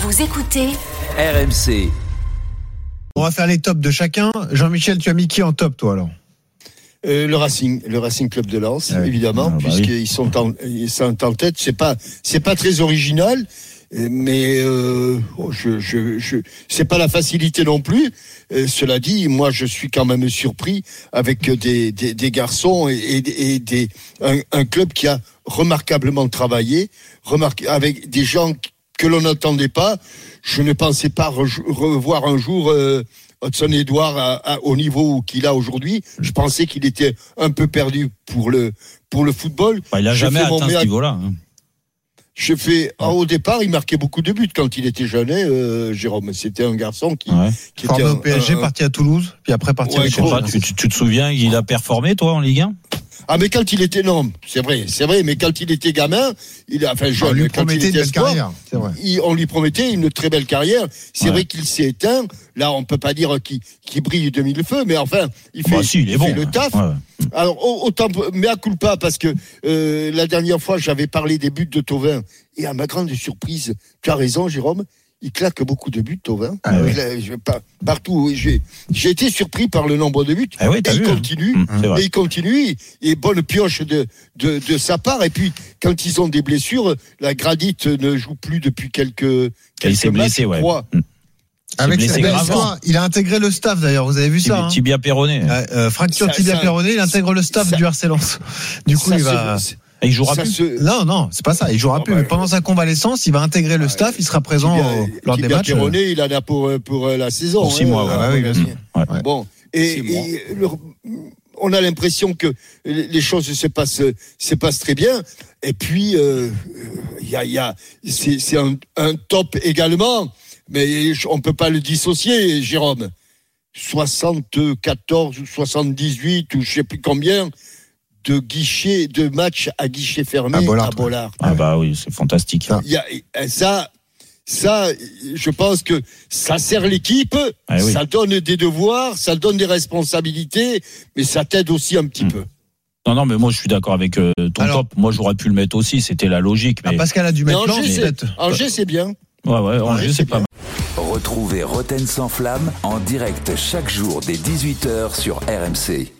Vous écoutez RMC. On va faire les tops de chacun. Jean-Michel, tu as mis qui en top, toi, alors? Le Racing Club de Lens, évidemment, puisqu'ils sont en tête. C'est pas très original, mais c'est pas la facilité non plus. Cela dit, moi, je suis quand même surpris avec des garçons et un club qui a remarquablement travaillé, avec des gens que l'on n'entendait pas. Je ne pensais pas revoir un jour Hudson Edouard au niveau qu'il a aujourd'hui. Je pensais qu'il était un peu perdu pour le football. Il n'a jamais atteint ce niveau-là. Au départ, il marquait beaucoup de buts quand il était jeune, Jérôme. C'était un garçon qui formé au PSG, parti à Toulouse, puis après parti à tu te souviens, il a performé, toi, en Ligue 1? Ah, mais quand il était, non, c'est vrai, mais quand il était gamin, jeune, on lui promettait une belle carrière, c'est vrai. On lui promettait une très belle carrière. C'est vrai qu'il s'est éteint. Là, on peut pas dire qu'il brille de mille feux, mais enfin, il fait le taf. Ouais. Alors, autant, mea culpa, parce que, la dernière fois, j'avais parlé des buts de Thauvin. Et à ma grande surprise, tu as raison, Jérôme, il claque beaucoup de buts, Thauvin. Partout. J'ai été surpris par le nombre de buts. Il continue. Et bonne pioche de sa part. Et puis, quand ils ont des blessures, la Gradite ne joue plus depuis quelques il s'est blessé, matchs, Avec cette belle histoire, il a intégré le staff d'ailleurs, vous avez vu ça, tibia péroné. Fracture tibia péroné, il intègre le staff du RC Lens. Du coup, il jouera plus. Non, c'est pas ça. Il jouera plus. Mais pendant sa convalescence, il va intégrer le staff. Il sera présent lors des matchs. Péroné, il en a pour la saison. Pour 6 mois. Oui, bien sûr. Bon, on a l'impression que les choses se passent très bien. Et puis, c'est un top également, mais on peut pas le dissocier, Jérôme. 74 ou 78 ou je sais plus combien de matchs à guichet fermé à Bollard. Ah bah oui, c'est fantastique. Ça, je pense que ça sert l'équipe, ça donne des devoirs, ça donne des responsabilités, mais ça t'aide aussi un petit peu. Non, mais moi je suis d'accord avec ton top. Moi j'aurais pu le mettre aussi, c'était la logique. Mais... Pascal a dû mettre Angers, c'est bien. Ouais, Angers, c'est pas mal. Retrouvez Roten sans flamme en direct chaque jour dès 18h sur RMC.